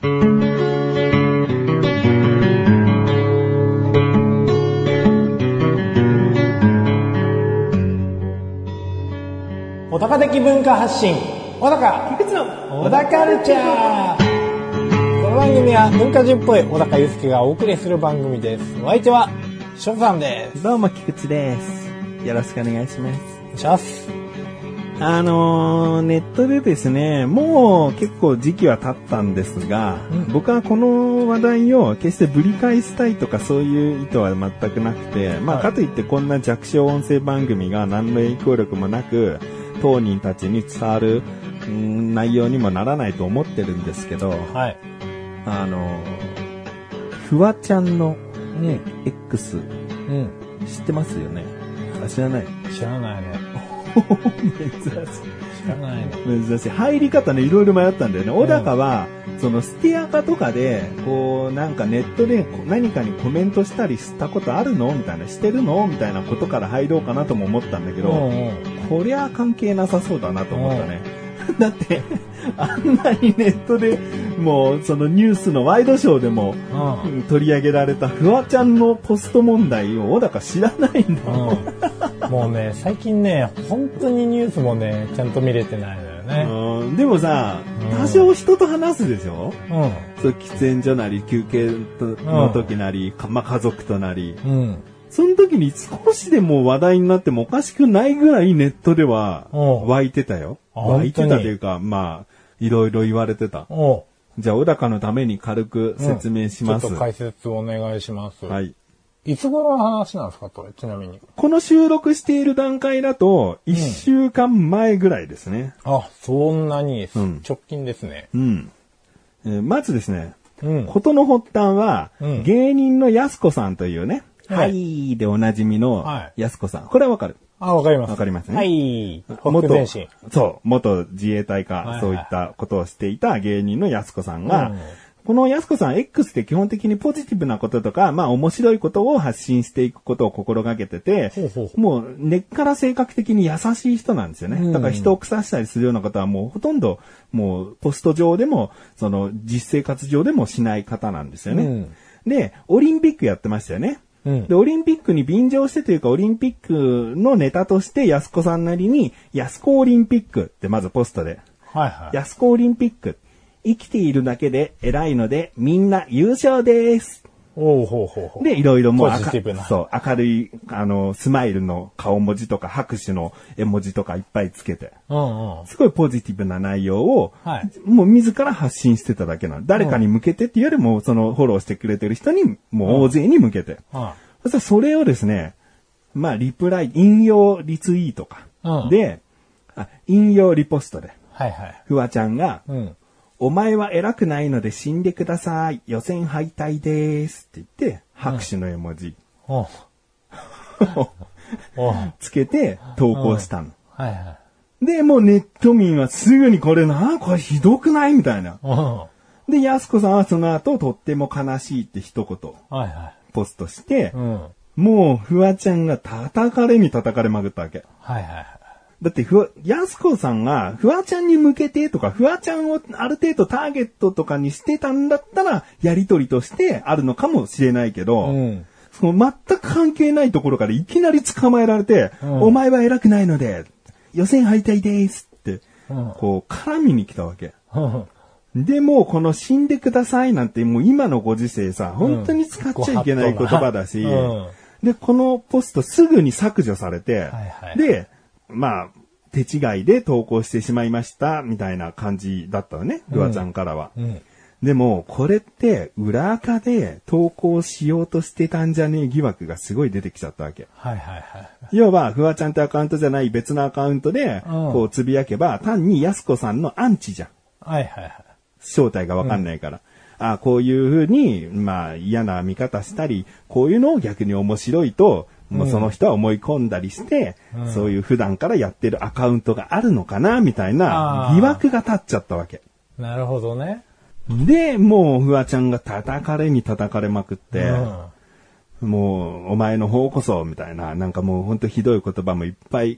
小高的文化発信、小高菊池の小高カルチャー。この番組は文化人っぽい小高祐介がお送りする番組です。お相手は翔さんです。 どうも菊池です。よろしくお願いします。 お願いします。 ネットでですね、もう結構時期は経ったんですが、僕はこの話題を決してぶり返したいとかそういう意図は全くなくて、かといってこんな弱小音声番組が何の影響力もなく当人たちに伝わる内容にもならないと思ってるんですけど、 はい、 フワちゃんの、X、知ってますよね？知らない？ 知らないね。 珍しい。 知らないね。 珍しい。入り方ね、いろいろ迷ったんだよね。小高は、そのステアカとかで、こう、なんかネットで何かにコメントしたりしたことあるのみたいな、してるのみたいなことから入ろうかなとも思ったんだけど、こりゃ関係なさそうだなと思ったね。だって、あんなにネットで、もう、そのニュースのワイドショーでも、取り上げられたフワちゃんのポスト問題を小高知らないんだもん。 もうね、最近ね、本当にニュースもね、ちゃんと見れてないのよね。 でもさ、多少人と話すでしょ？そう、喫煙所なり、休憩の時なり、家族となり。その時に少しでも話題になってもおかしくないぐらいネットでは湧いてたよ。湧いてたというか、いろいろ言われてた。じゃあ、小高のために軽く説明します。 ちょっと解説お願いします。 はい。 いつ頃の話なんですか、これ、ちなみに。 この収録している段階だと、1週間前ぐらいですね。 そんなに、直近ですね。 まずですね、事の発端は、芸人のやすこさんというね、はいでおなじみのやすこさん。これはわかる？ わかります。 わかりますね。 はい。元自衛隊か、そういったことをしていた芸人のやすこさんが、このやすこさん X って基本的にポジティブなこととか、面白いことを発信していくことを心がけてて、もう根っから性格的に優しい人なんですよね。だから人を腐したりするようなことはもうほとんど、もうポスト上でも、その実生活上でもしない方なんですよね。で、オリンピックやってましたよね。で、オリンピックに便乗してというか、オリンピックのネタとして、やすこさんなりに、やすこオリンピックってまずポストで、やすこオリンピック、生きているだけで偉いので、みんな優勝です。で、いろいろもう明るい、スマイルの顔文字とか拍手の絵文字とかいっぱいつけて、すごいポジティブな内容を、もう自ら発信してただけなの。誰かに向けてっていうよりも、そのフォローしてくれてる人に、もう大勢に向けて。そしたらそれをですね、リプライ、引用リツイートか。で、引用リポストで、フワちゃんが、お前は偉くないので死んでください。予選敗退ですって言って、拍手の絵文字つけて投稿したの。で、もうネット民はすぐにこれひどくないみたいな。で、やすこさんはその後、とっても悲しいって一言、ポストして、もうフワちゃんが叩かれまくったわけ。だって、やすこさんが、フワちゃんに向けてとか、フワちゃんをある程度ターゲットとかにしてたんだったら、やりとりとしてあるのかもしれないけど、その全く関係ないところからいきなり捕まえられて、お前は偉くないので、予選敗退ですって、こう、絡みに来たわけ。でも、この死んでくださいなんて、もう今のご時世さ、本当に使っちゃいけない言葉だし、で、このポストすぐに削除されて、で、手違いで投稿してしまいました、みたいな感じだったのね、フワちゃんからは。でも、これって、裏垢で投稿しようとしてたんじゃねえ疑惑がすごい出てきちゃったわけ。要は、フワちゃんってアカウントじゃない別のアカウントで、こうつぶやけば、単にやすこさんのアンチじゃん。正体がわかんないから。こういうふうに、嫌な見方したり、こういうのを逆に面白いと、もうその人は思い込んだりして、そういう普段からやってるアカウントがあるのかな、みたいな疑惑が立っちゃったわけ。 なるほどね。 で、もうフワちゃんが叩かれまくって、もうお前の方こそ、みたいな、なんかもうほんとひどい言葉もいっぱい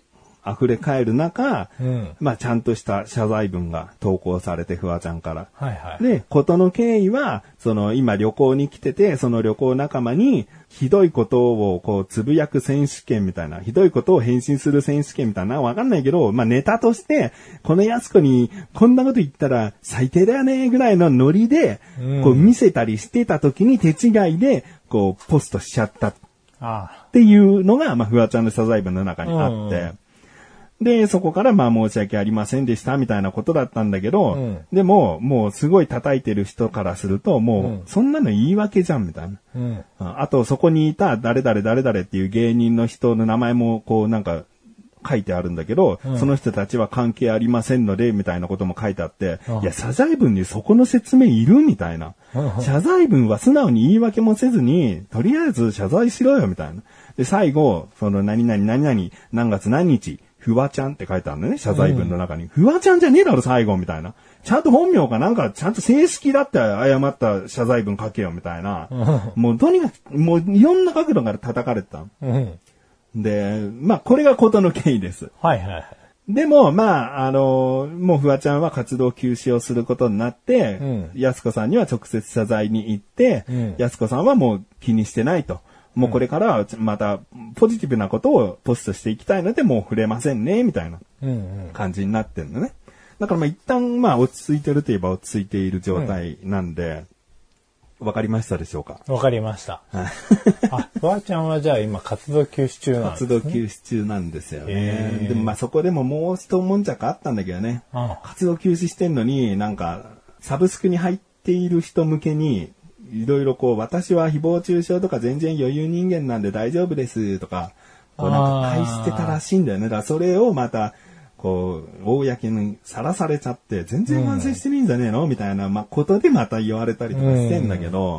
溢れ返る中、まあちゃんとした謝罪文が投稿されて、フワちゃんから。 はいはい。 で、事の経緯は、今旅行に来てて、その旅行仲間に、ひどいことをこう、つぶやく選手権みたいな、ひどいことを返信する選手権みたいな、わかんないけど、まあネタとして、この安子に、こんなこと言ったら最低だよね、ぐらいのノリで、こう見せたりしてた時に手違いで、こう、ポストしちゃったっていうのが、まあ、フワちゃんの謝罪文の中にあって、で、そこからまあ申し訳ありませんでしたみたいなことだったんだけど、でも、もうすごい叩いてる人からすると、もう、そんなの言い訳じゃんみたいな。あと、そこにいた誰々っていう芸人の人の名前も、こうなんか、書いてあるんだけど、その人たちは関係ありませんので、みたいなことも書いてあって、いや、謝罪文にそこの説明いるみたいな。謝罪文は素直に言い訳もせずに、とりあえず謝罪しろよ、みたいな。で、最後、何々、何月何日、フワちゃんって書いてあるのね、謝罪文の中に。フワちゃんじゃねえだろ、最後、みたいな。ちゃんと本名かなんか、ちゃんと正式だって誤った謝罪文書けよ、みたいな。もうとにかく、もういろんな角度から叩かれてた。で、まあ、これが事の経緯です。 はいはい。 でも、まあ、もうフワちゃんは活動休止をすることになって、安子さんには直接謝罪に行って、安子さんはもう気にしてないと。もうこれからはまたポジティブなことをポストしていきたいので、もう触れませんね、みたいな感じになってんのね。だからまあ一旦まあ落ち着いてるといえば落ち着いている状態なんで、わかりましたでしょうか？ わかりました。フワちゃんはじゃあ今活動休止中なんですね。 活動休止中なんですよね。でもまあそこでももう一悶着あったんだけどね。活動休止してんのになんかサブスクに入っている人向けにいろいろこう私は誹謗中傷とか全然余裕人間なんで大丈夫ですとか、こうなんか返してたらしいんだよね。だからそれをまたこう、公にさらされちゃって、全然反省してねえんじゃねえのみたいな、まあ、ことでまた言われたりとかしてんだけど、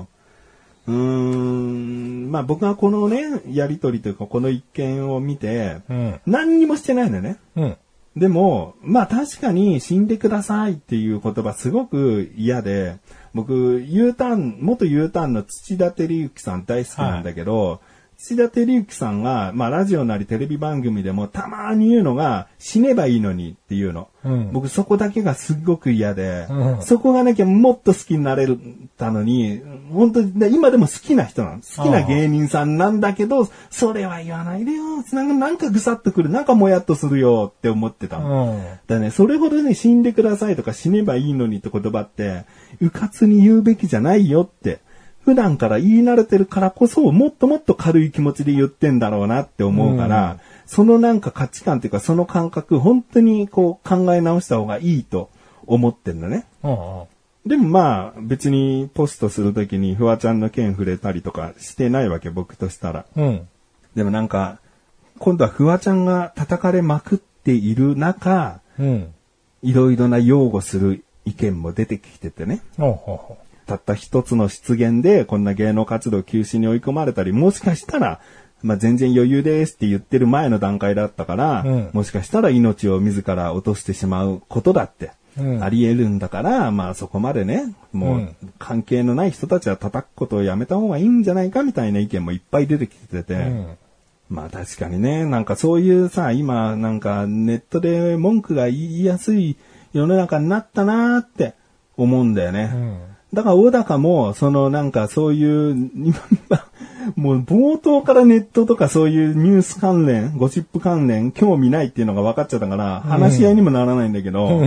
まあ、僕はこのね、やりとりというか、この一件を見て、何にもしてないんだよね。でも、まあ、確かに死んでくださいっていう言葉すごく嫌で、僕、元 U ターンの土田照之さん大好きなんだけど、土田照之さんが、まあ、ラジオなりテレビ番組でもたまに言うのが、死ねばいいのにっていうの。僕そこだけがすっごく嫌で、そこがなきゃもっと好きになれたのに、本当に今でも好きな人なの。好きな芸人さんなんだけど、それは言わないでよ。なんかぐさっとくる。なんかもやっとするよって思ってたの。だね、それほどね、死んでくださいとか死ねばいいのにって言葉って、うかつに言うべきじゃないよって。普段から言い慣れてるからこそ、もっともっと軽い気持ちで言ってんだろうなって思うから、そのなんか価値観っていうか、その感覚、本当にこう考え直した方がいいと思ってんだね。でもまあ、別にポストするときにフワちゃんの件触れたりとかしてないわけ、僕としたら。でもなんか、今度はフワちゃんが叩かれまくっている中、いろいろな擁護する意見も出てきててね。たった一つの失言でこんな芸能活動休止に追い込まれたり、もしかしたら、まあ、全然余裕ですって言ってる前の段階だったから、もしかしたら命を自ら落としてしまうことだって、あり得るんだから、まあそこまでね、もう関係のない人たちは叩くことをやめた方がいいんじゃないかみたいな意見もいっぱい出てきてて、まあ確かにね、なんかそういうさ、今なんかネットで文句が言いやすい世の中になったなーって思うんだよね。だから小高も、なんかそういう、もう冒頭からネットとかそういうニュース関連、ゴシップ関連、興味ないっていうのが分かっちゃったから、話し合いにもならないんだけど、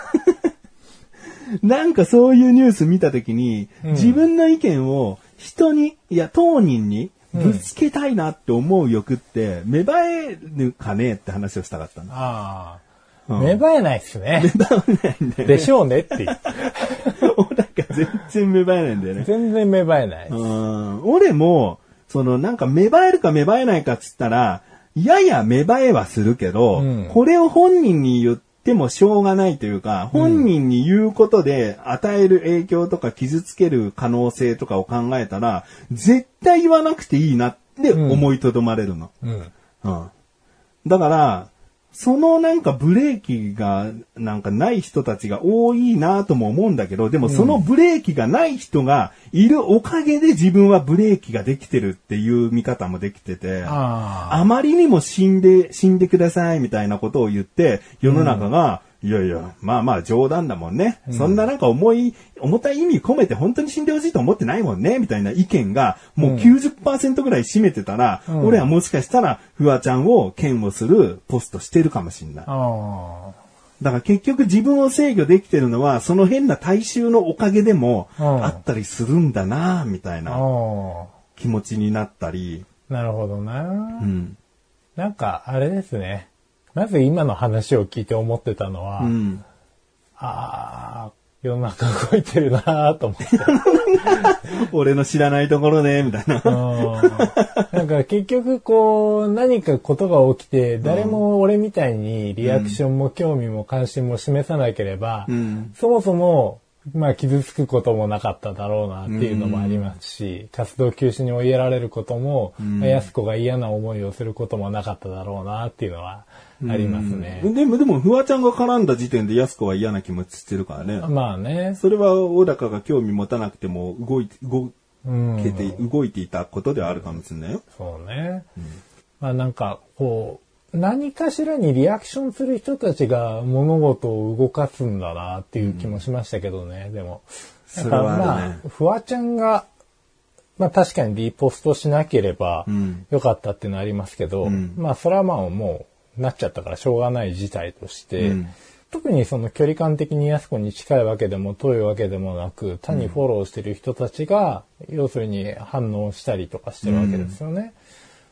なんかそういうニュース見たときに、自分の意見を人に、いや当人にぶつけたいなって思う欲って、芽生えるかねって話をしたかったの。 芽生えないっすね。 芽生えないんだよね。 でしょうねっていう。 全然芽生えないんだよね。 全然芽生えない。 俺も、なんか芽生えるか芽生えないかっつったら、やや芽生えはするけど、これを本人に言ってもしょうがないというか、本人に言うことで与える影響とか傷つける可能性とかを考えたら、絶対言わなくていいなって思いとどまれるの。だから、 そのなんかブレーキがなんかない人たちが多いなとも思うんだけど、でもそのブレーキがない人がいるおかげで自分はブレーキができてるっていう見方もできてて、あまりにも死んでくださいみたいなことを言って、世の中が、いやいや、まあまあ冗談だもんね。そんななんか重たい意味込めて本当に死んでほしいと思ってないもんね。みたいな意見がもう 90% ぐらい占めてたら、俺はもしかしたらフワちゃんを嫌悪するポストしてるかもしんない。だから結局自分を制御できてるのはその変な大衆のおかげでもあったりするんだな、みたいな気持ちになったり。 なるほどな。なんかあれですね。まず今の話を聞いて思ってたのは、世の中動いてるなと思って。 俺の知らないところで、みたいな。 なんか結局こう、何かことが起きて、誰も俺みたいにリアクションも興味も関心も示さなければ、そもそも、まあ傷つくこともなかっただろうなっていうのもありますし、活動休止に追いやられることも、安子が嫌な思いをすることもなかっただろうなっていうのはありますね。 でも、フワちゃんが絡んだ時点で安子は嫌な気持ちしてるからね。 まあね。 それは小高が興味持たなくても動いていたことではあるかもしれないよ。 そうね。まあなんか、こう、何かしらにリアクションする人たちが物事を動かすんだなっていう気もしましたけどね。でも、 それはあるね。 まあ、フワちゃんが、まあ確かにリポストしなければよかったっていうのはありますけど、まあそれはまあもうなっちゃったからしょうがない事態として、特にその距離感的に安子に近いわけでも遠いわけでもなく、単にフォローしてる人たちが、要するに反応したりとかしてるわけですよね。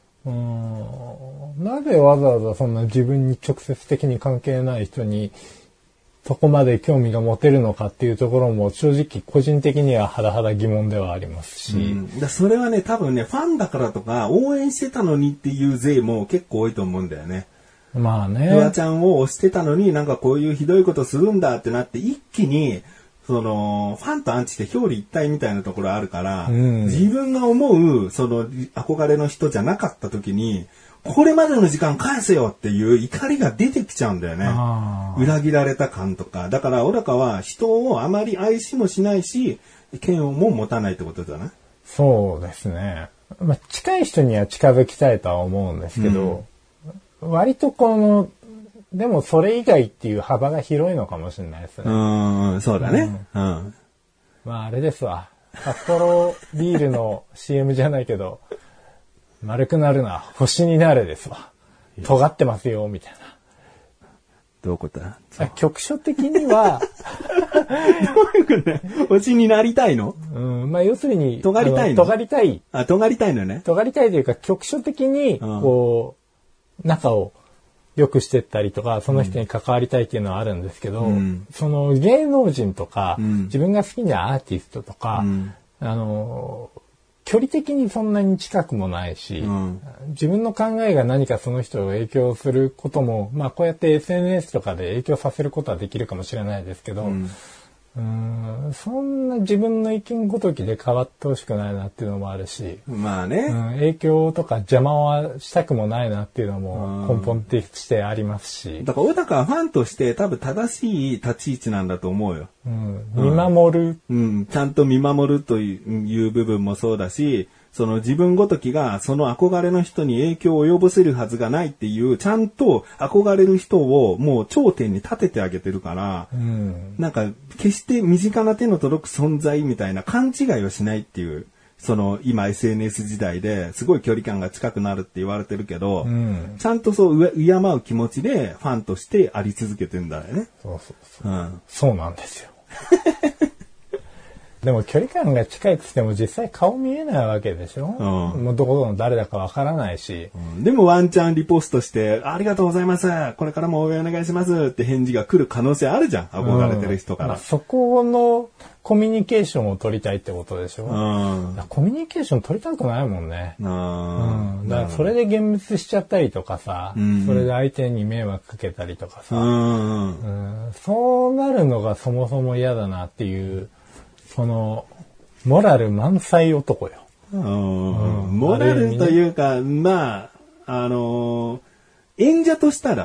なぜわざわざそんな自分に直接的に関係ない人にそこまで興味が持てるのかっていうところも正直個人的には甚だ疑問ではありますし、 それはね多分ねファンだからとか応援してたのにっていう勢も結構多いと思うんだよね。 まあね。 フワちゃんを推してたのになんかこういうひどいことするんだってなって一気にその、ファンとアンチって表裏一体みたいなところあるから、自分が思う、その、憧れの人じゃなかった時に、これまでの時間返せよっていう怒りが出てきちゃうんだよね。裏切られた感とか。だから、小高は人をあまり愛しもしないし、嫌悪も持たないってことだな。 そうですね。まあ、近い人には近づきたいとは思うんですけど、割とこの、でもそれ以外っていう幅が広いのかもしれないですね。 そうだね。 まああれですわ。札幌ビールの CM じゃないけど、丸くなるな、星になれですわ。尖ってますよ、みたいな。 どういうことだ？ 局所的には、 どういうことだ？星になりたいの？ まあ要するに、 尖りたいの？ 尖りたい。 尖りたいのね。 尖りたいというか、局所的に、こう、仲を、良くしてったりとか、その人に関わりたいっていうのはあるんですけど、その芸能人とか、自分が好きなアーティストとか、距離的にそんなに近くもないし、自分の考えが何かその人を影響することも、まあこうやって SNS とかで影響させることはできるかもしれないですけど、そんな自分の意見ごときで変わってほしくないなっていうのもあるし、 まあね、 影響とか邪魔はしたくもないなっていうのも根本的としてありますし。 だから小高はファンとして多分正しい立ち位置なんだと思うよ。 見守る、ちゃんと見守るという部分もそうだし、その自分ごときがその憧れの人に影響を及ぼせるはずがないっていう、ちゃんと憧れる人をもう頂点に立ててあげてるから、なんか決して身近な手の届く存在みたいな勘違いをしないっていう、その今 SNS 時代ですごい距離感が近くなるって言われてるけど、ちゃんとそう敬う気持ちでファンとしてあり続けてんだよね。 そうなんですよ。でも距離感が近いとしても実際顔見えないわけでしょ、もうどこの誰だかわからないし、 でもワンチャンリポストしてありがとうございます、これからも応援お願いしますって返事が来る可能性あるじゃん、憧れてる人から、 そこのコミュニケーションを取りたいってことでしょ、コミュニケーション取りたくないもんね、だからそれで幻滅しちゃったりとかさ、それで相手に迷惑かけたりとかさ、そうなるのがそもそも嫌だなっていう、そのモラル満載男よ。 モラルというか、まあ演者としたら、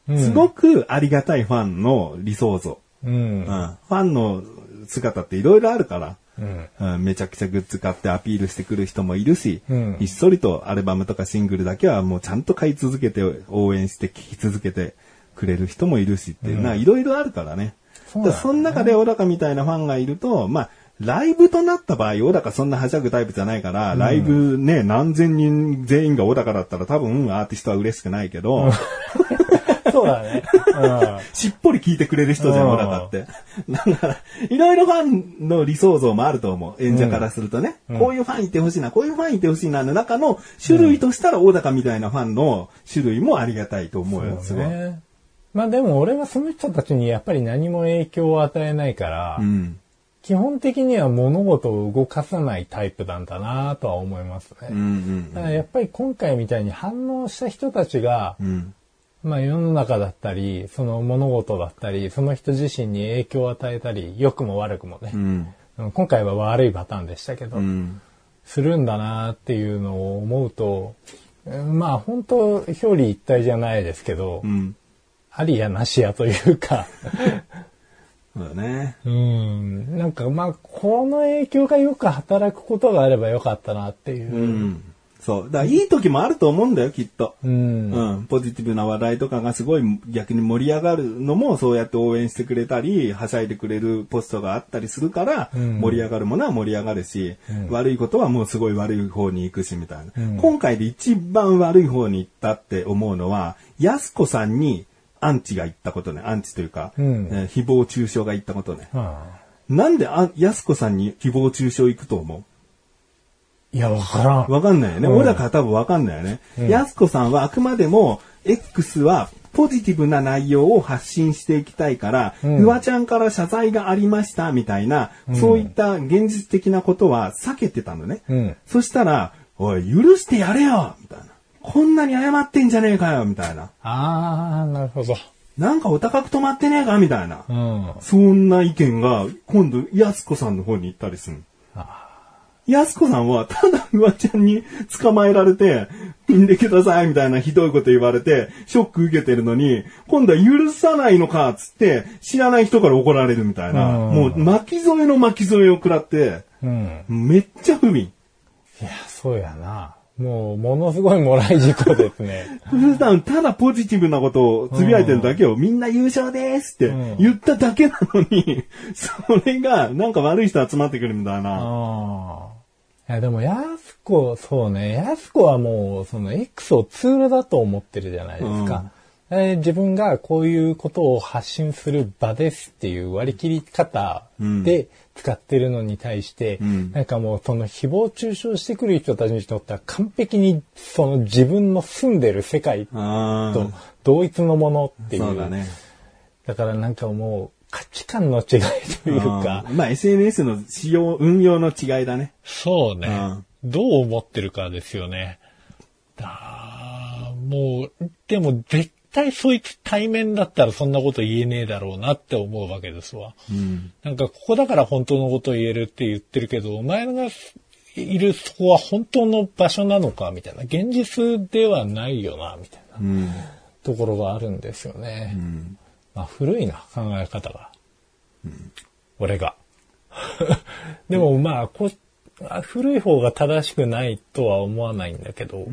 すごくありがたいファンの理想像。 うん。 ファンの姿っていろいろあるから、めちゃくちゃグッズ買ってアピールしてくる人もいるし、ひっそりとアルバムとかシングルだけはもうちゃんと買い続けて応援して聴き続けてくれる人もいるしっていうのはいろいろあるからね。その中で小高みたいなファンがいると、まあ、ライブとなった場合、小高そんなはしゃぐタイプじゃないから、ライブね、何千人全員が小高だったら多分アーティストは嬉しくないけど、 そうだね。 しっぽり聞いてくれる人じゃん、小高って。だから、いろいろファンの理想像もあると思う。演者からするとね。こういうファンいてほしいな、こういうファンいてほしいなの中の種類としたら小高みたいなファンの種類もありがたいと思うよ、すごい。 まあでも俺はその人たちにやっぱり何も影響を与えないから、基本的には物事を動かさないタイプなんだなとは思いますね。だからやっぱり今回みたいに反応した人たちが、まあ世の中だったり、その物事だったり、その人自身に影響を与えたり、良くも悪くもね、今回は悪いパターンでしたけど、するんだなっていうのを思うと、まあ本当表裏一体じゃないですけど、ありやなしやというかそうだね。 なんかまあこの影響がよく働くことがあればよかったなっていう。 そう。だからいい時もあると思うんだよ、きっと。ポジティブな話題とかがすごい逆に盛り上がるのもそうやって応援してくれたり、はしゃいでくれるポストがあったりするから、盛り上がるものは盛り上がるし、悪いことはもうすごい悪い方に行くし、みたいな。今回で一番悪い方に行ったって思うのは、やすこさんにアンチが言ったことね。アンチというか、誹謗中傷が言ったことね。なんでやすこさんに誹謗中傷行くと思う？ いや、わからん。 わかんないよね。小高は多分わかんないよね。やすこさんはあくまでも X はポジティブな内容を発信していきたいから、フワちゃんから謝罪がありましたみたいな、そういった現実的なことは避けてたのね。そしたら、おい、許してやれよみたいな。こんなに謝ってんじゃねえかよみたいな。 なるほど。 なんかお高く止まってねえかみたいな。そんな意見が今度やすこさんの方に行ったりする。やすこさんはただフワちゃんに捕まえられて、死んでくださいみたいなひどいこと言われて、ショック受けてるのに、今度は許さないのかっつって、知らない人から怒られるみたいな。もう巻き添えの巻き添えを食らって、めっちゃ不憫。いや、そうやな。もう、ものすごいもらい事故ですね。 普段ただポジティブなことをつぶやいてるだけを、みんな優勝ですって言っただけなのに、それがなんか悪い人集まってくるみたいな。 いやでもやすこ、そうね、やすこはもうその X をツールだと思ってるじゃないですか。自分がこういうことを発信する場ですっていう割り切り方で使ってるのに対して、なんかもうその誹謗中傷してくる人たちにとっては完璧にその自分の住んでる世界と同一のものっていう。 そうだね。 だからなんかもう、価値観の違いというか。 まあ SNS の運用の違いだね。 そうね。どう思ってるかですよね。もう、でも絶対そいつ対面だったらそんなこと言えねえだろうなって思うわけですわ。なんかここだから本当のことを言えるって言ってるけど、お前がいるそこは本当の場所なのかみたいな。現実ではないよな、みたいな、ところがあるんですよね。まあ古いな、考え方が。俺が。でもまあ古い方が正しくないとは思わないんだけど、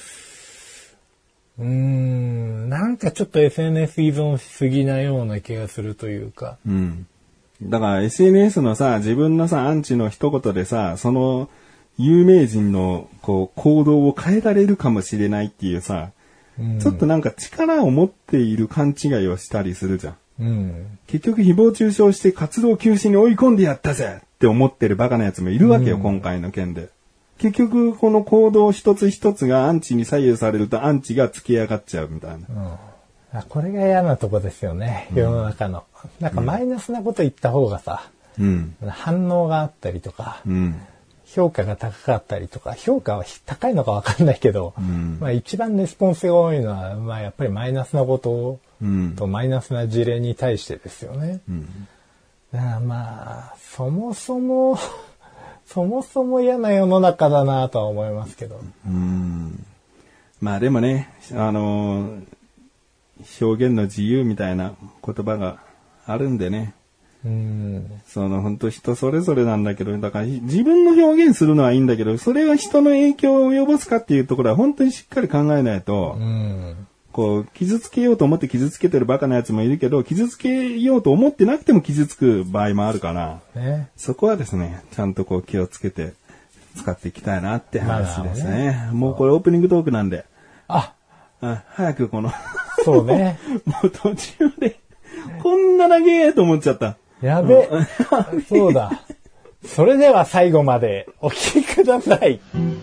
なんかちょっと SNS 依存しすぎなような気がするというか。 だから SNS のさ、自分のさ、アンチの一言でさ、その有名人のこう行動を変えられるかもしれないっていうさ、ちょっとなんか力を持っている勘違いをしたりするじゃん。結局誹謗中傷して活動休止に追い込んでやったぜって思ってるバカなやつもいるわけよ、今回の件で。結局この行動一つ一つがアンチに左右されるとアンチがつけ上がっちゃうみたいな。 これが嫌なとこですよね、世の中の。なんかマイナスなこと言った方がさ、反応があったりとか、評価が高かったりとか、評価は高いのかわかんないけど、まあ一番レスポンスが多いのは、まあやっぱりマイナスなこととマイナスな事例に対してですよね。だからまあ、そもそも嫌な世の中だなとは思いますけど。 まあでもね、 表現の自由みたいな言葉があるんでね。本当人それぞれなんだけど、だから自分の表現するのはいいんだけど、それは人の影響を及ぼすかっていうところは本当にしっかり考えないと、傷つけようと思って傷つけてるバカなやつもいるけど、傷つけようと思ってなくても傷つく場合もあるから、そこはですね、ちゃんと気をつけて使っていきたいなって話ですね。もうこれオープニングトークなんで。早くそうね。 もう途中で、こんな長えと思っちゃった。 やべ。そうだ。それでは最後までお聞きください。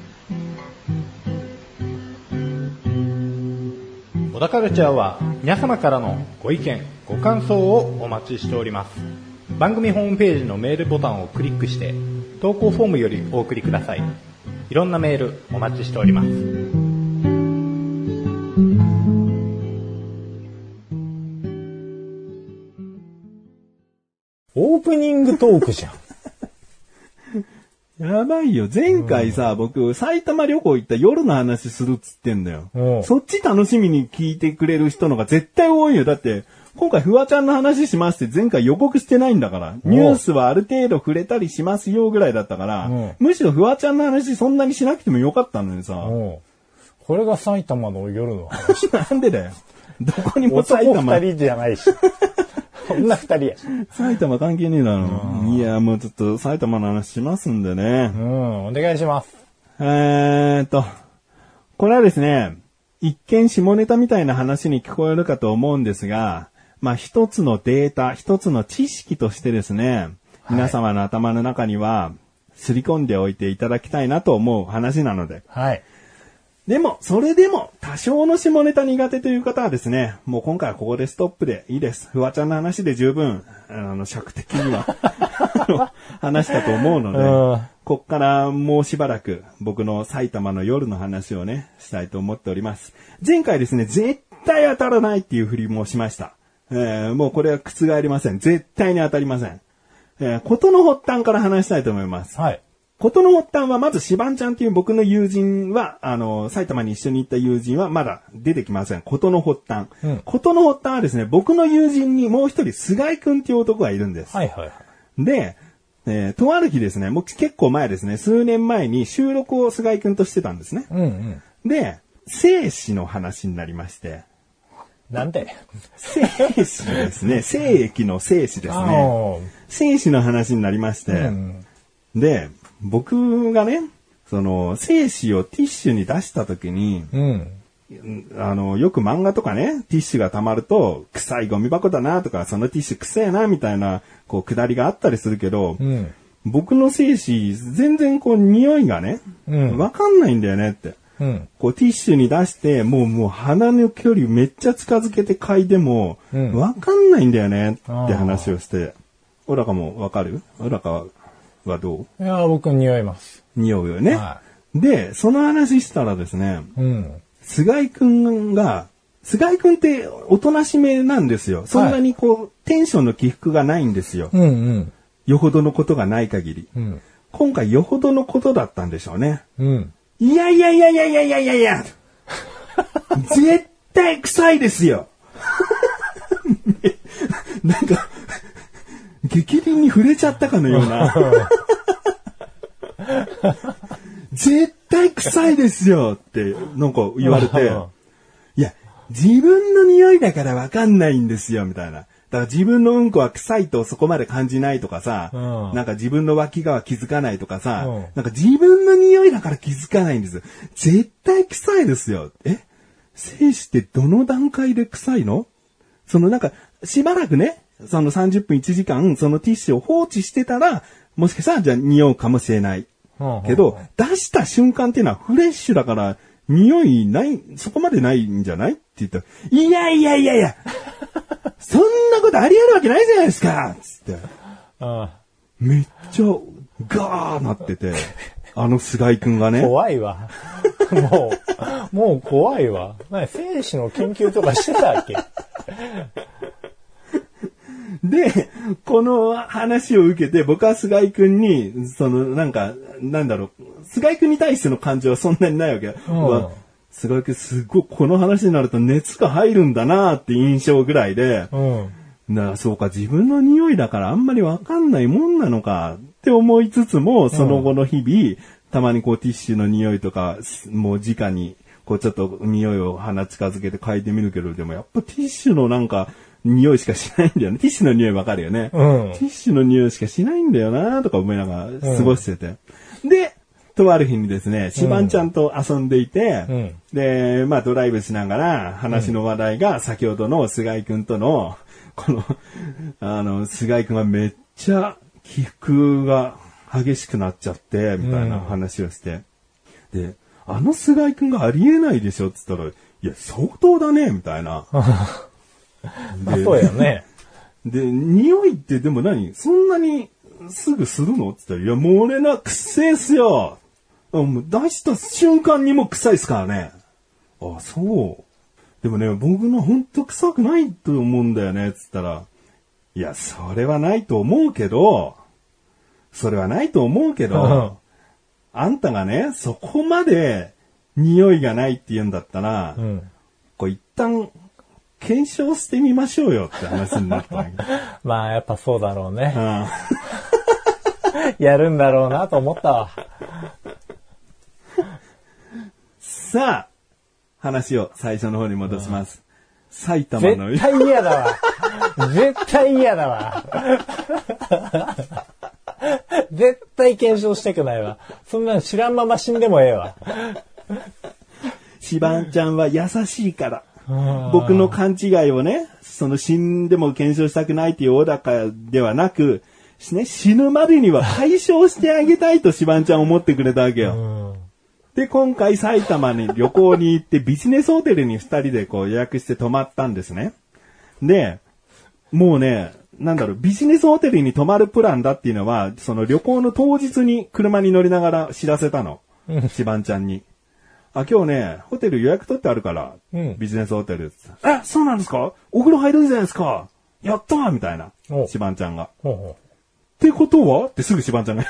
小田カルチャーは皆様からのご意見、ご感想をお待ちしております。番組ホームページのメールボタンをクリックして投稿フォームよりお送りください。いろんなメールお待ちしております。オープニングトークじゃん。 やばいよ。前回さ、僕、埼玉旅行行った夜の話するっつってんだよ。そっち楽しみに聞いてくれる人のが絶対多いよ。だって、今回フワちゃんの話しますって前回予告してないんだから。ニュースはある程度触れたりしますよぐらいだったから、むしろフワちゃんの話そんなにしなくてもよかったのにさ。 これが埼玉の夜の話。 なんでだよ。どこにも埼玉。 男二人じゃないし。女二人や。 埼玉関係ねえだろ。いや、もうちょっと埼玉の話しますんでね。 お願いします。 これはですね、一見下ネタみたいな話に聞こえるかと思うんですが、一つのデータ、一つの知識としてですね、皆様の頭の中には、すり込んでおいていただきたいなと思う話なので。 はい。 でも、それでも、多少の下ネタ苦手という方はですね、もう今回はここでストップでいいです。フワちゃんの話で十分、尺的には話したと思うので、こっからもうしばらく僕の埼玉の夜の話をね、したいと思っております。前回ですね、絶対当たらないっていう振りもしました。もうこれは覆りません。絶対に当たりません。事の発端から話したいと思います。 はい。 事の発端は、まず、シバンちゃんっていう僕の友人は、埼玉に一緒に行った友人はまだ出てきません。事の発端。事の発端はですね、僕の友人にもう一人、菅井くんっていう男がいるんです。 はいはいはい。 で、とある日ですね、もう結構前ですね、数年前に収録を菅井くんとしてたんですね。で、生死の話になりまして。 なんで生死ですね。精液の生死ですね。生死の話になりまして。で、僕がね、精子をティッシュに出したときに、よく漫画とかね、ティッシュが溜まると、臭いゴミ箱だなとか、そのティッシュ臭いなみたいな、下りがあったりするけど、僕の精子、全然匂いがね、わかんないんだよねって。ティッシュに出して、もう鼻の距離めっちゃ近づけて嗅いでも、わかんないんだよねって話をして、小高もわかる？小高はどう？いや、僕匂います。 匂うよね。で、その話したらですね、菅井くんっておとなしめなんですよ。そんなにテンションの起伏がないんですよ。よほどのことがない限り。今回よほどのことだったんでしょうね。いや、絶対臭いですよ。なんか、激鱗に触れちゃったかのような。絶対臭いですよってなんか言われて、いや、自分の匂いだからわかんないんですよみたいな。だから自分のうんこは臭いとそこまで感じないとかさ、なんか自分の脇が気づかないとかさ、なんか自分の匂いだから気づかないんです。絶対臭いですよ。精子ってどの段階で臭いの？なんかしばらくね、その30分1時間そのティッシュを放置してたら、もしかしたらじゃあ匂うかもしれない。けど、出した瞬間っていうのはフレッシュだから、匂いない、そこまでないんじゃないって言ったら、いや、そんなことあり得るわけないじゃないですかつって。めっちゃガーなってて、菅井くんがね。 怖いわ。もう怖いわ。精子の研究とかしてたっけ？ で、この話を受けて、僕は菅井くんに、菅井くんに対しての感情はそんなにないわけ。 菅井くんすごいこの話になると熱が入るんだなって印象ぐらいで、だからそうか、自分の匂いだからあんまりわかんないもんなのかって思いつつも、その後の日々、たまにこうティッシュの匂いとか、もう直にこうちょっと匂いを鼻近づけて嗅いでみるけど、でもやっぱティッシュのなんか匂いしかしないんだよね。ティッシュの匂いわかるよね。ティッシュの匂いしかしないんだよなとか思いながら過ごしてて。で、とある日にですね、シバンちゃんと遊んでいて、で、まあドライブしながら話の話題が先ほどの菅井くんとの、この、菅井くんがめっちゃ起伏が激しくなっちゃって、みたいな話をして。で、菅井くんがありえないでしょって言ったら、いや、相当だね、みたいな。 そうやね。 で、匂いってでもそんなにすぐするのって言ったら、いや、もう俺な、臭いっすよ。出した瞬間にも臭いっすからね。あ、そう。でもね、僕のほんと臭くないと思うんだよね、つったら、いや、それはないと思うけど、あんたがね、そこまで匂いがないって言うんだったら、こう一旦検証してみましょうよって話になった。 まあ、やっぱそうだろうね。やるんだろうなと思ったわ。 さあ、話を最初の方に戻します。埼玉の。 絶対嫌だわ。絶対嫌だわ。絶対検証したくないわ。そんなの知らんまま死んでもええわ。 シバンちゃんは優しいから。僕の勘違いをね、死んでも検証したくないっていう小高ではなく、ね、死ぬまでには解消してあげたいとシバンちゃん思ってくれたわけよ。で、今回埼玉に旅行に行ってビジネスホテルに2人でこう予約して泊まったんですね。で、もうね、ビジネスホテルに泊まるプランだっていうのは、その旅行の当日に車に乗りながら知らせたの。シバンちゃんに。あ、今日ね、ホテル予約取ってあるから、ビジネスホテル。そうなんですか？お風呂入るじゃないですか。やったーみたいな。シバンちゃんが。ってことはってすぐシバンちゃんが。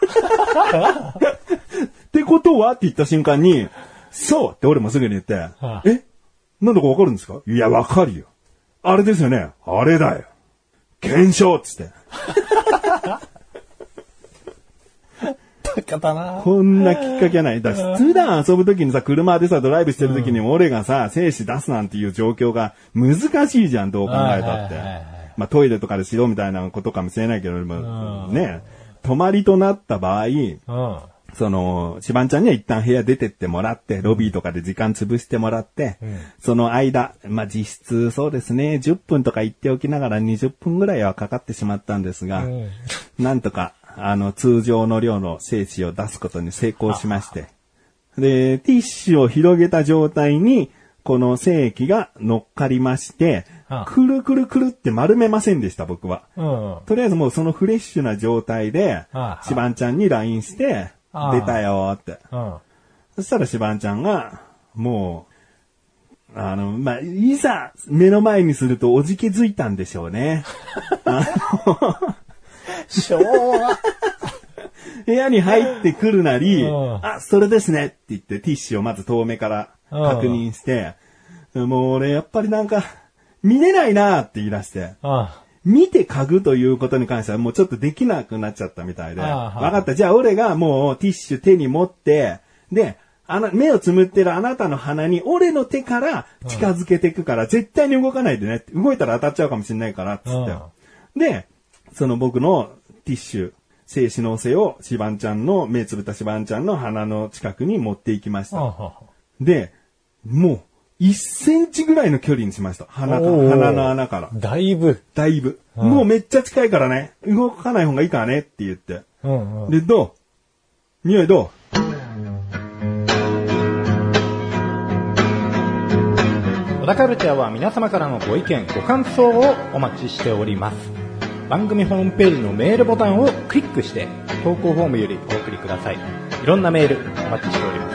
ってことはって言った瞬間に、そうって俺もすぐに言って、なんだかわかるんですか？いや、わかるよ。あれですよね。あれだよ。検証っつって。 バカだな。 こんなきっかけはない。だから普段遊ぶときにさ、車でさ、ドライブしてるときに俺がさ、精子出すなんていう状況が難しいじゃん、どう考えたって。まあトイレとかでしろみたいなことかもしれないけども、ね、泊まりとなった場合、シバンちゃんには一旦部屋出てってもらって、ロビーとかで時間潰してもらって、その間、まあ、実質そうですね、10分とか言っておきながら20分ぐらいはかかってしまったんですが、なんとか、通常の量の精子を出すことに成功しまして、で、ティッシュを広げた状態に、この精液が乗っかりまして、くるくるくるって丸めませんでした、僕は。とりあえずもうそのフレッシュな状態で、シバンちゃんに LINE して、出たよーって。そしたらシバンちゃんが、もう、まあ、いざ目の前にするとおじけづいたんでしょうね。 昭和。 部屋に入ってくるなり、それですねって言ってティッシュをまず遠目から確認して、もう俺やっぱり見れないなーって言い出して、見て嗅ぐということに関してはもうちょっとできなくなっちゃったみたいで。わかった。じゃあ俺がもうティッシュ手に持って、で、目をつむってるあなたの鼻に俺の手から近づけていくから、絶対に動かないでね。動いたら当たっちゃうかもしれないから、つって。で、その僕のティッシュ、精子のせをシバンちゃんの、目つぶったシバンちゃんの鼻の近くに持っていきました。で、もう、1センチぐらいの距離にしました。鼻の穴から。 だいぶ。 もうめっちゃ近いからね。動かない方がいいからねって言って。で、どう？匂いどう？ 小田カルチャーは皆様からのご意見、ご感想をお待ちしております。番組ホームページのメールボタンをクリックして、投稿フォームよりお送りください。いろんなメールお待ちしております。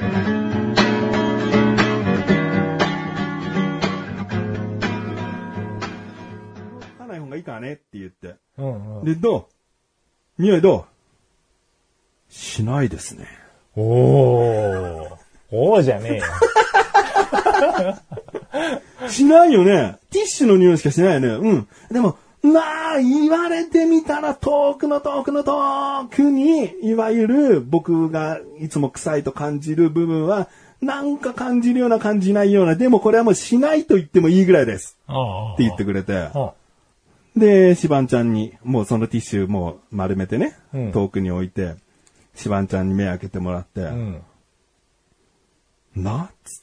いいかねって言って。で、どう？匂いどう？しないですね。 おーじゃねえよ。 しないよね。ティッシュの匂いしかしないよね。うん。でも、まあ、言われてみたら遠くに、いわゆる僕がいつも臭いと感じる部分は、なんか感じるような感じないような、でもこれはもうしないと言ってもいいぐらいです。って言ってくれて。で、シバンちゃんに、もうそのティッシュもう丸めてね、遠くに置いて、シバンちゃんに目開けてもらって、なっつって。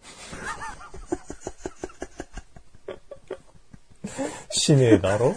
しねえだろ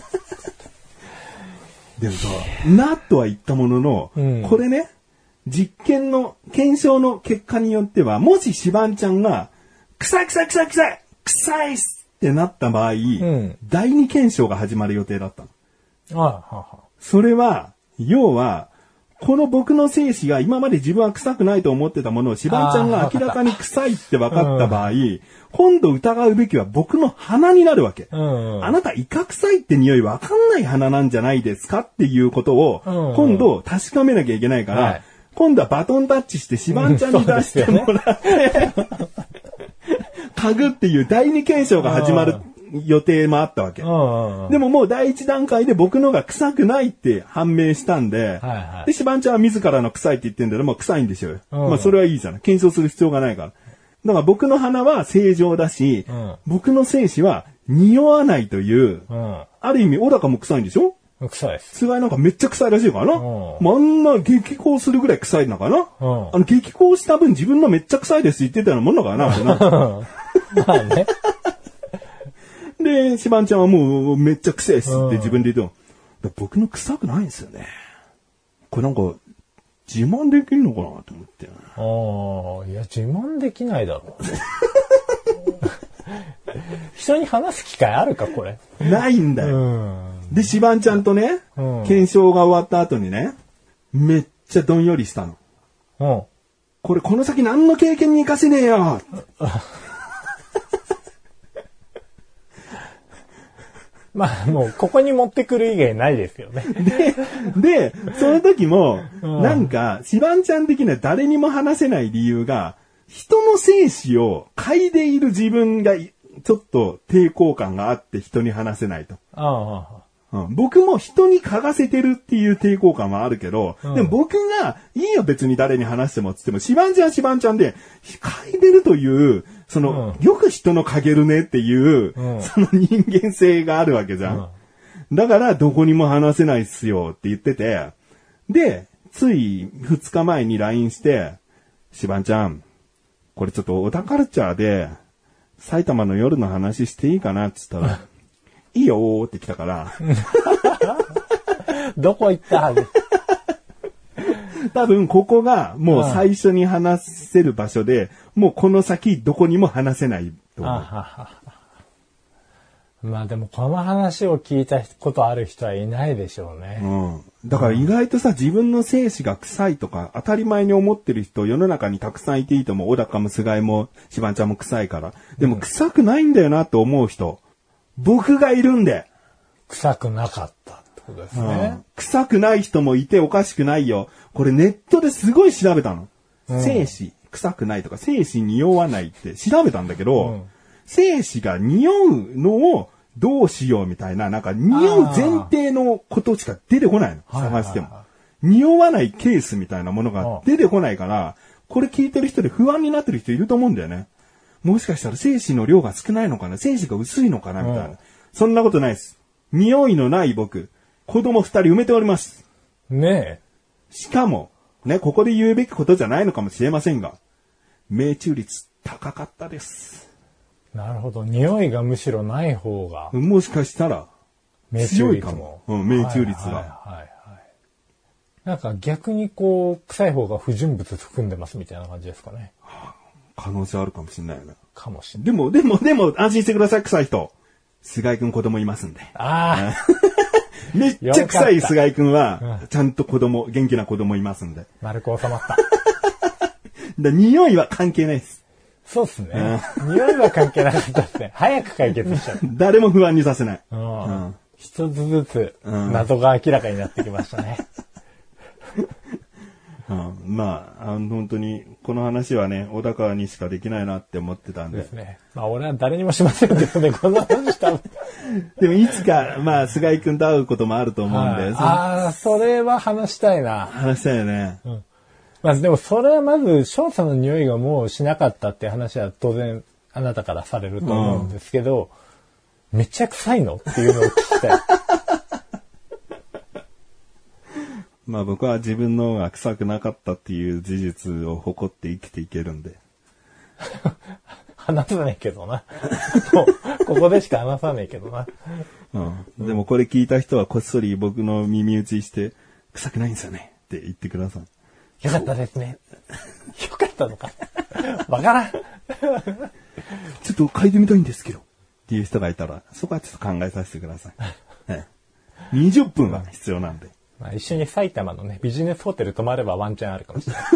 でもさ、なとは言ったものの、これね、実験の、検証の結果によっては、もしシバンちゃんが、臭いっすってなった場合、第二検証が始まる予定だったの。それは、要は、この僕の精子が今まで自分は臭くないと思ってたものをシバンちゃんが明らかに臭いって分かった場合、今度疑うべきは僕の鼻になるわけ。あなたイカ臭いって匂い分かんない鼻なんじゃないですかっていうことを、今度確かめなきゃいけないから、今度はバトンタッチしてシバンちゃんに出してもらって、嗅ぐっていう第二検証が始まる予定もあったわけ。でももう第一段階で僕のが臭くないって判明したんで、で、シバンちゃんは自らの臭いって言ってんだけど、まあ臭いんでしょうよ。まあそれはいいじゃない。検証する必要がないから。だから僕の鼻は正常だし、僕の精子は匂わないという、ある意味小高も臭いんでしょ？ 臭いです。 つがいなんかめっちゃ臭いらしいからな。あんな激高するぐらい臭いのかな。激高した分自分のめっちゃ臭いです言ってたようなもんだからな。まあね。で、シバンちゃんはもうめっちゃ臭いですって自分で言うと、僕の臭くないんですよね。これなんか自慢できるのかなと思って。 いや自慢できないだろう。人に話す機会あるかこれ。 ないんだよ。で、シバンちゃんとね、検証が終わった後にね、めっちゃどんよりしたの。これこの先何の経験に活かせねえよ。 まあもうここに持ってくる以外ないですよね。 で、その時も、なんか、シバンちゃん的には誰にも話せない理由が、人の精子を嗅いでいる自分がちょっと抵抗感があって人に話せないと。僕も人に嗅がせてるっていう抵抗感はあるけど、でも僕が、いいよ別に誰に話してもっつっても、シバンちゃんはシバンちゃんで、嗅いでるという、その、よく人の嗅げるねっていう、その人間性があるわけじゃん。だからどこにも話せないっすよって言ってて、で、つい2日前に LINE して、シバンちゃん、これちょっと小田カルチャーで、埼玉の夜の話していいかなって言ったら、いいよーって来たから。 どこ行った多分ここがもう最初に話せる場所で、もうこの先どこにも話せないと思う。 まあでもこの話を聞いたことある人はいないでしょうね。 だから意外とさ、自分の精子が臭いとか当たり前に思ってる人世の中にたくさんいていいと思う。小高も菅井もシバンちゃんも臭いから。でも臭くないんだよなと思う人。僕がいるんで。 臭くなかったってことですね。 臭くない人もいておかしくないよ。これネットですごい調べたの。精子臭くないとか精子匂わないって調べたんだけど、精子が匂うのをどうしようみたいな、なんか匂う前提のことしか出てこないの。探しても。匂わないケースみたいなものが出てこないから、これ聞いてる人で不安になってる人いると思うんだよね。もしかしたら精子の量が少ないのかな、精子が薄いのかなみたいな。そんなことないです。匂いのない僕、子供2人埋めております。 ねえ。 しかも、ね、ここで言うべきことじゃないのかもしれませんが、命中率高かったです。 なるほど。匂いがむしろない方が。 もしかしたら、強いかも。命中率が。 なんか逆にこう、臭い方が不純物含んでますみたいな感じですかね。 可能性あるかもしれないよね。 かもしれない。 でも、安心してください、臭い人。菅井くん子供いますんで。めっちゃ臭い菅井くんは、ちゃんと元気な子供いますんで。 丸く収まった。 匂いは関係ないです。 そうですね。匂いは関係なかったですね。早く解決しちゃう。 誰も不安にさせない。 一つずつ謎が明らかになってきましたね。 まあ、本当にこの話はね、小高にしかできないなって思ってたんで。 ですね。まあ俺は誰にもしませんけどね、この話多分。 でもいつか、まあ菅井くんと会うこともあると思うんで。 ああ、それは話したいな。 話したいよね。 うん。まあでもそれはまず、翔さんの匂いがもうしなかったって話は当然あなたからされると思うんですけど、めっちゃ臭いのっていうのを聞きたい。 まあ僕は自分の方が臭くなかったっていう事実を誇って生きていけるんで。 話さねえけどな。もうここでしか話さねえけどな。 うん。でもこれ聞いた人はこっそり僕の耳打ちして、臭くないんですよねって言ってください。 よかったですね。よかったのか。わからん。 ちょっと嗅いでみたいんですけど。っていう人がいたら、そこはちょっと考えさせてください。はい、20分は必要なんで。 まあ、一緒に埼玉のね、ビジネスホテル泊まればワンチャンあるかもしれない。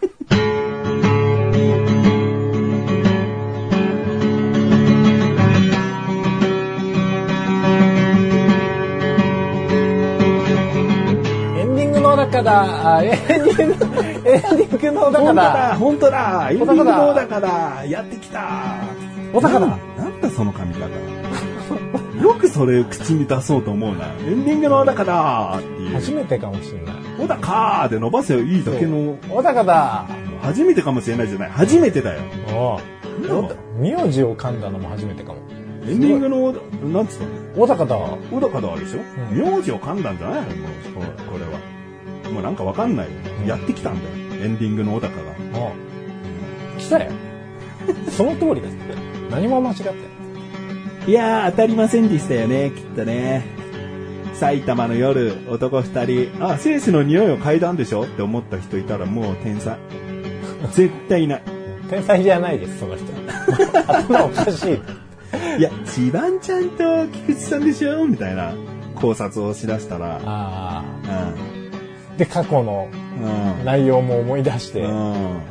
エンディングの中だ。エンディングの中だ。 本当だ。エンディングの中だ。やってきた。 小高だ。 なんだその髪型。よくそれを口に出そうと思うな。エンディングの小高だっていう。 初めてかもしれない。 小高で伸ばせよいいだけの。 小高だ。 初めてかもしれないじゃない。初めてだよ。 名字を噛んだのも初めてかも。 エンディングのなんつったの？ 小高だ。 小高だでしょ。名字を噛んだんじゃないの？もうこれは。もうなんかわかんない。やってきたんだよ。エンディングの小高が。 来たよ。その通りです。何も間違ってない。 いやー、当たりませんでしたよね、きっとね。埼玉の夜、男2人、あ、精子の匂いを嗅いだんでしょって思った人いたらもう天才。絶対いない。 天才じゃないです、その人。頭おかしい。 いや、千葉ちゃんと菊池さんでしょみたいな考察をしだしたら。 ああ。うん。で、過去の内容も思い出して。いや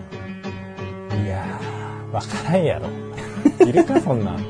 ー、わからんやろ。いるか、そんな。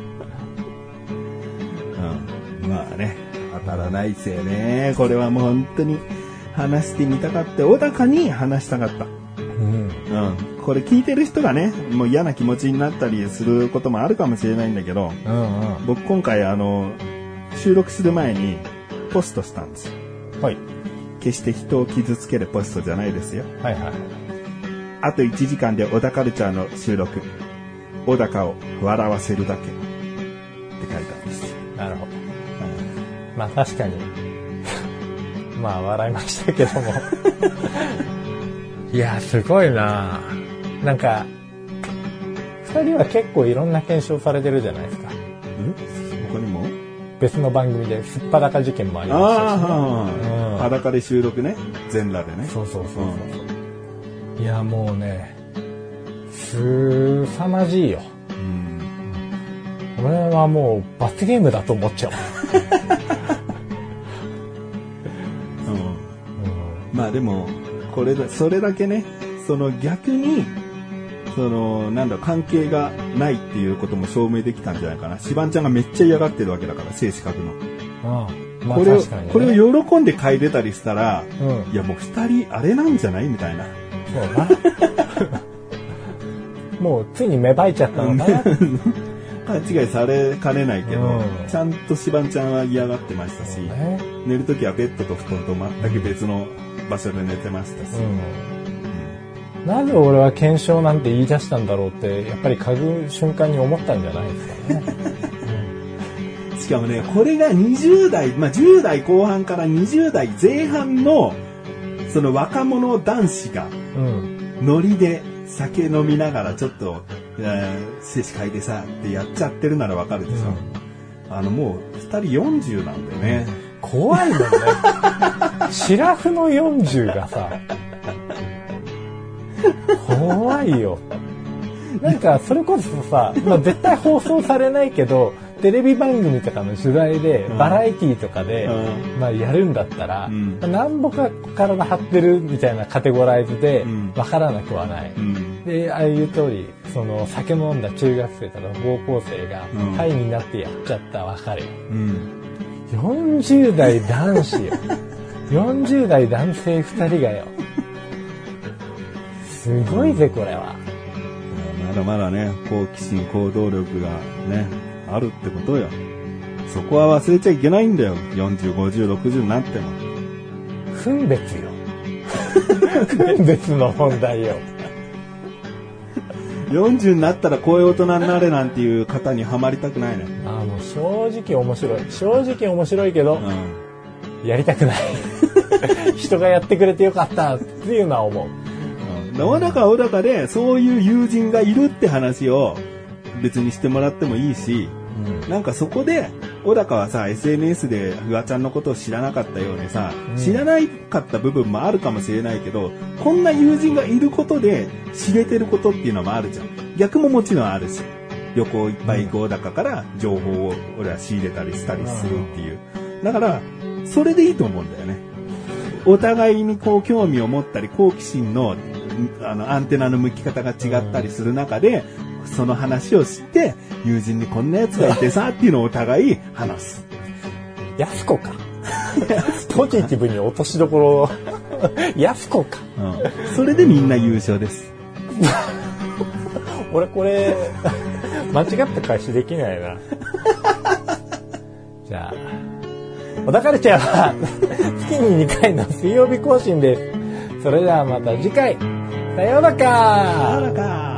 まあね、当たらないですよね。これはもう本当に話してみたかった。小高に話したかった。これ聞いてる人がね、もう嫌な気持ちになったりすることもあるかもしれないんだけど、僕今回収録する前にポストしたんですよ。 はい。 決して人を傷つけるポストじゃないですよ。 はいはい。 あと1時間で小田カルチャーの収録。小高を笑わせるだけって書いたんです。 なるほど。まあ確かにまあ笑いましたけどもいやすごいな。なんか2人は結構いろんな検証されてるじゃないですか。 他にも別の番組ですっぱだか事件もありましたし、ね、 裸で収録ね、全裸でね。 そう、いやもうねすさまじいよ。俺はもう罰ゲームだと思っちゃう。 まあでもそれだけね、その逆になんだ関係がないっていうことも証明できたんじゃないかな。シバンちゃんがめっちゃ嫌がってるわけだから、精子書くの。 まあ確かにね、 これを喜んで嗅いでたりしたら、いやもう2人あれなんじゃないみたいな。 そうな。もうついに芽生えちゃったのかな。 勘違いされかねないけど、ちゃんとシバンちゃんは嫌がってましたし、寝るときはベッドと布団と全く別の場所で寝てましたし、 なぜ俺は検証なんて言い出したんだろうってやっぱり嗅ぐ瞬間に思ったんじゃないですかね。 しかもね、これが20代、まあ10代後半から20代前半のその若者男子がノリで酒飲みながらちょっと精子嗅いでさってやっちゃってるならわかるでしょ。もう2人40なんだよね。 怖いもんね。シラフの40がさ、怖いよ。なんかそれこそさ、まあ、絶対放送されないけどテレビ番組とかの取材で、バラエティとかで、まあ、やるんだったら、なんぼか体張ってるみたいなカテゴライズで分からなくはない。で、ああいう通りその酒飲んだ中学生とか高校生がハイになってやっちゃったら分かるよ。40代男子よ。40代男性2人がよ。 すごいぜ、これは。 まだまだね、好奇心、行動力がね、あるってことよ。そこは忘れちゃいけないんだよ。40、50、60になっても。 分別よ。分別の問題よ。 40になったらこういう大人になれなんていう方にはまりたくないね。 ああ、もう正直面白い。正直面白いけど、やりたくない。人がやってくれてよかったっていうのは思う。 小高は小高でそういう友人がいるって話を別にしてもらってもいいし、なんかそこで小高はさ SNS でフワちゃんのことを知らなかったようにさ、知らなかった部分もあるかもしれないけど、こんな友人がいることで知れてることっていうのもあるじゃん。逆ももちろんあるし、旅行いっぱい行く小高から情報を俺は仕入れたりしたりするっていう。だからそれでいいと思うんだよね。お互いにこう興味を持ったり好奇心のアンテナの向き方が違ったりする中で、その話を知って友人にこんなやつがいてさっていうのをお互い話す。 やすこか。ポジティブに落としどころ。やすこか、 それでみんな優勝です。 俺これ間違った返しできないな。じゃあ小田カルチャーは月に2回の水曜日更新です。それではまた次回。さようなら。